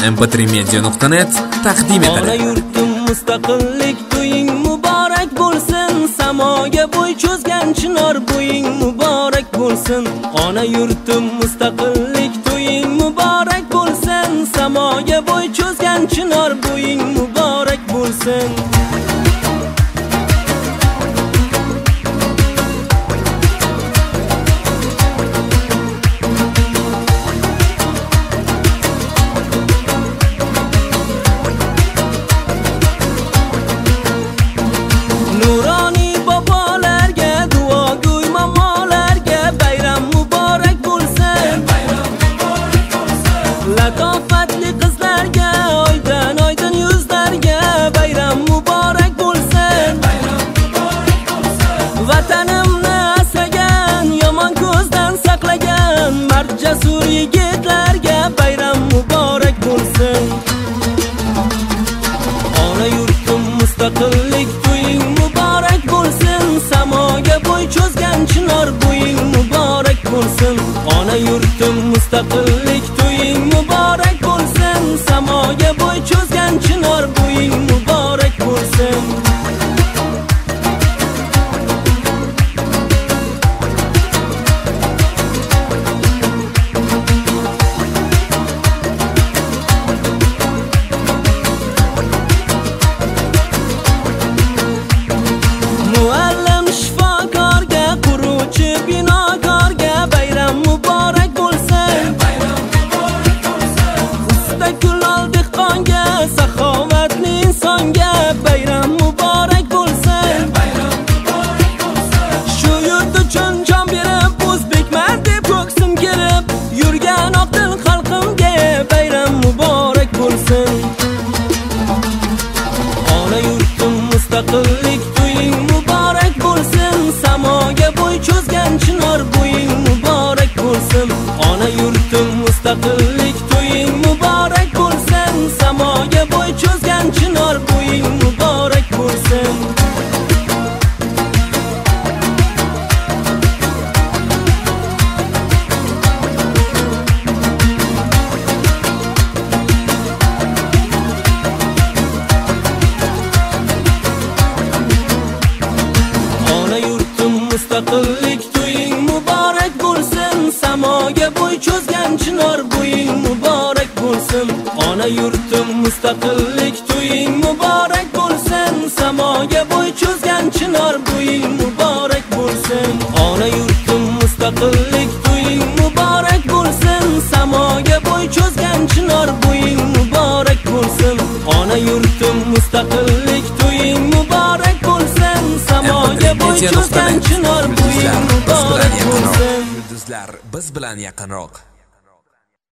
mp3media.net taqdim etadi. Ona yurtim mustaqillik to'ying muborak bo'lsin, samoga bo'y cho'zgan chinor bo'ying muborak bo'lsin. Ona yurtim mustaqillik to'ying muborak bo'lsin, samoga bo'y cho'zgan chinor bo'ying muborak bo'lsin. Latofatli qizlarga, oydin yuzlarga bayram muborak bo'lsin. Vatanimni asragan, yomon ko'zdan saqlagan mard jasur yigitlarga bayram muborak bo'lsin. Ona yurtim mustaqillik to'ying muborak bo'lsin, samoga bo'y cho'zgan chinor bo'ying muborak bo'lsin. Ona yurtim mustaqillik to'ying muborak bo'lsin, samoga bo'y cho'zgan chinor bo'ying muborak bo'lsin. Muallim shifokorga, quruvchi binokorga bayram muborak bo'lsin. Usta kulol dehqonga, saxovatli insonga bayram muborak bo'lsin. Shu yurt uchun jon berib, o'zbekman deb ko'ksim kelib yurgan oqdil xalqimga bayram muborak bo'lsin. Ona yurtim mustaqillik to'ying muborak bo'lsin, samoga bo'y cho'zgan chinor bo'ying muborak bo'lsin. Ona yurtim mustaqillik to'ying muborak bo'lsin, samoga bo'y cho'zgan chinor bo'ying muborak bo'lsin. Ona yurtim mustaqillik to'ying muborak bo'lsin, samoga bo'y cho'zgan chinor bo'ying muborak bo'lsin. Ona yurtim mustaqillik to'ying muborak bo'lsin, samoga bo'y cho'zgan chinor bo'ying muborak bo'lsin. Ona yurtim mustaqillik to'ying muborak bo'lsin, samoga bo'y cho'zgan chinor bo'ying muborak bo'lsin. Ona yurtim mustaqillik to'ying muborak bo'lsin, samoga bo'y cho'zgan chinor bo'ying muborak bo'lsin. Yulduzlar biz bilan yaqinroq.